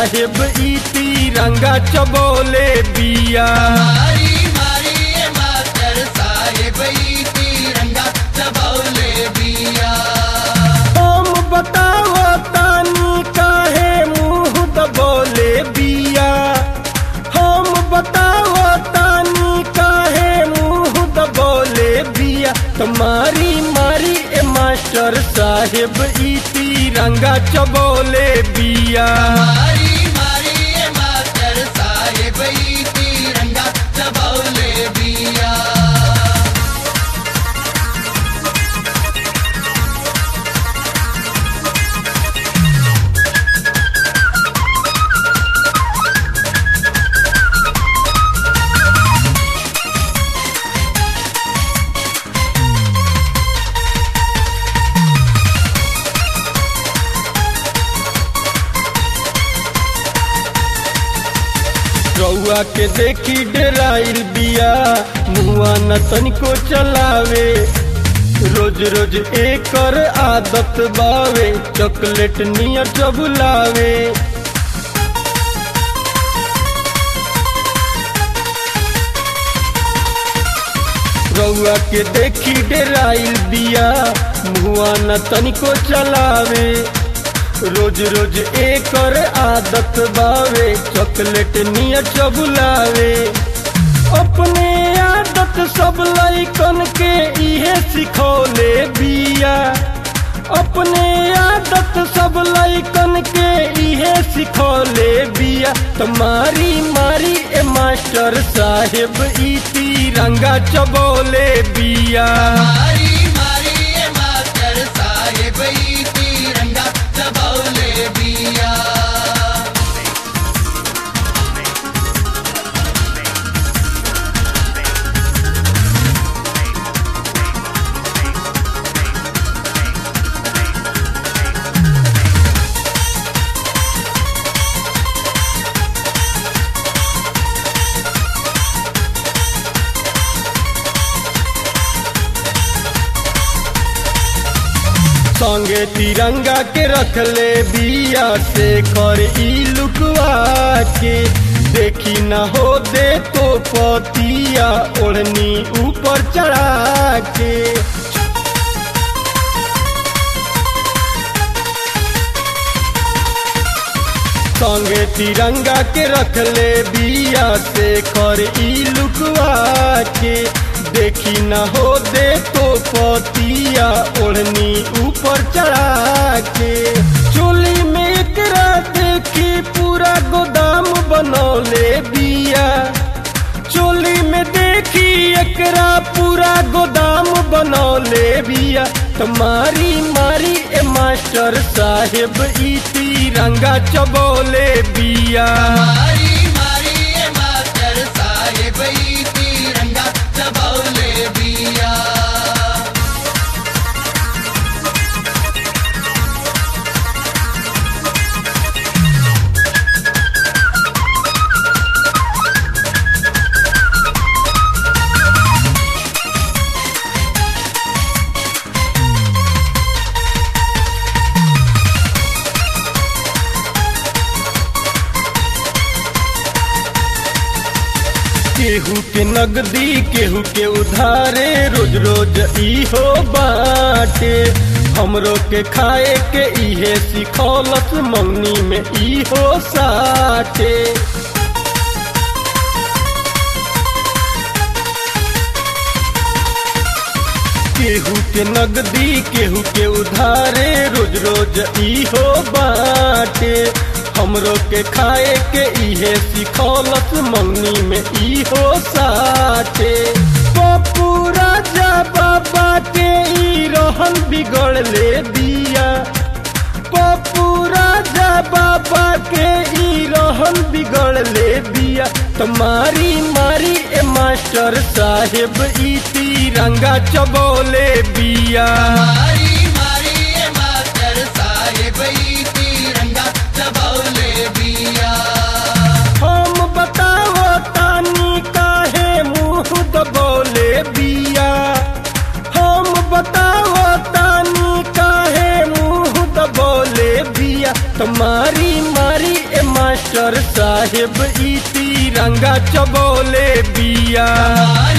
साहेब ई तिरंगा चबोले बिया। मारी मारी ए मास्टर साहेब ई तिरंगा चबोले बिया। हम बताओ तानी काहे मुँह दबोले बिया। हम बताओ तानी काहे मुँह दबोले बिया। तुम्हारी मारी ए मास्टर साहेब ई तिरंगा चबोले बिया। मारी मारी ए मास्टर साहेब ई तिरंगा चबोले बिया। रउआ के देखी डराइल बिया, मुआ न तनिको चलावे। रोज रोज एकर आदत बावे, चॉकलेट नियर चबुलावे। रउआ के देखी डराइल बिया, मुआ न तनिको चलावे। रोज रोज एकर आदत बावे, चॉकलेट नियर चबुलावे। अपने आदत सब लइकन के इहे सिखौले बिया। अपने आदत सब लइकन के इहे सिखौले बिया। तुम्हारी मारी ए मास्टर साहेब ई तिरंगा चबोले बिया। मारी मारी ए मास्टर साहेब ई तिरंगा चबोले बिया। संगे तिरंगा के रखले बिया, से कर ई लुकवा के। देखी न हो दे तो पतिया, ओढ़नी ऊपर चढ़ा के। संगे तिरंगा के रखले बिया, से कर ई लुकवा के। देखी न हो दे तो पतिया, ओढ़नी ऊपर चढ़ा के। चोली में एकरा देखी पूरा गोदाम बनौले बिया। चोली में देखी एकरा पूरा गोदाम बनौले बिया। तुम्हारी मारी ए मास्टर साहेब ई तिरंगा चबोले बिया। मारी मारी ए मास्टर साहेब ई तिरंगा चबोले बिया। केहू के नगदी केहू के उधारे, रोज रोज इहो बाटे। हमरो के खाए के इहे सिखौलत, मंगनी में इहो साटे। केहू के नगदी केहू के उधारे, रोज रोज इहो बाटे। हमरो के खाए के इहे सिखौलत, मंगनी में इहो साटे। पप्पू राजा बाबा के ई रहन बिगड़ले बिया। पप्पू राजा बाबा के ई रहन बिगड़ले बिया। तुम्हारी मारी ए मास्टर साहेब ई तिरंगा चबोले बिया। मारी मारी ए मास्टर साहेब ई तिरंगा चबोले बिया। हम बताओ तानी काहे मुँह दबोले बिया। हम बताओ तानी काहे मुँह दबोले बिया। तुम्हारी मारी ए मास्टर साहेब ई तिरंगा चबौले बिया। हमारी